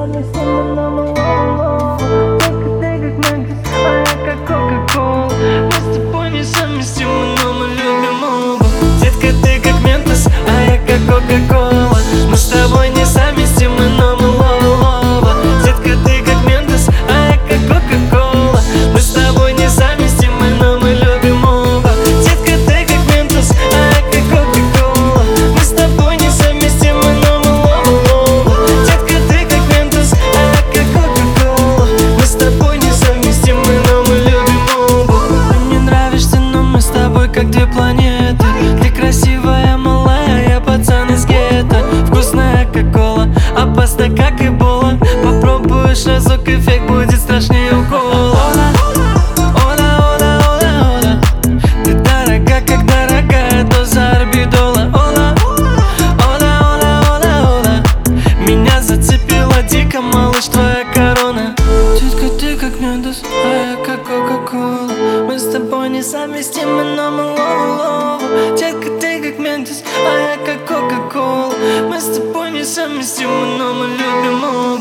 несовместимы, но мы лоу-лоу. Детка, ты как Ментос, а я как Кока-Кола. Мы с тобой несовместимы, но мы любим оба. Детка, ты как Ментос, а я как Кока-Кола. Мы с тобой несовместимы, но мы лоу-лоу. Детка, ты как Ментос, а я как Кока-Кола. Мы с тобой несовместимы, но мы любим оба. Детка, ты как Ментос, а я как Кока-Кола. Мы с тобой несовместимы, но мы лоу-лоу. Детка, ты как Ментос, а я как Кока-Кола. Мы с тобой несовместимы, но мы любим оба. Ты мне нравишься, но мы с тобой как две планеты. Ты красивая, малая, я пацан из гетто. Вкусная как кола, опасно как эбола. Попробуешь разок, эффект будет страшнее укола. Ола, ола, ола, ола. Ты дорога, как дорогая доза орбидола. Ола, ола, ола, ола, ола. Меня зацепила дико, малыш, твоя корона. Детка, ты как Ментос, а я как Кока-Кола. Мы с тобой несовместимы, но мы лоу-лоу. Детка, ты как Ментос, а я как Кока-Кола. Мы с тобой несовместимы, но мы любим оба.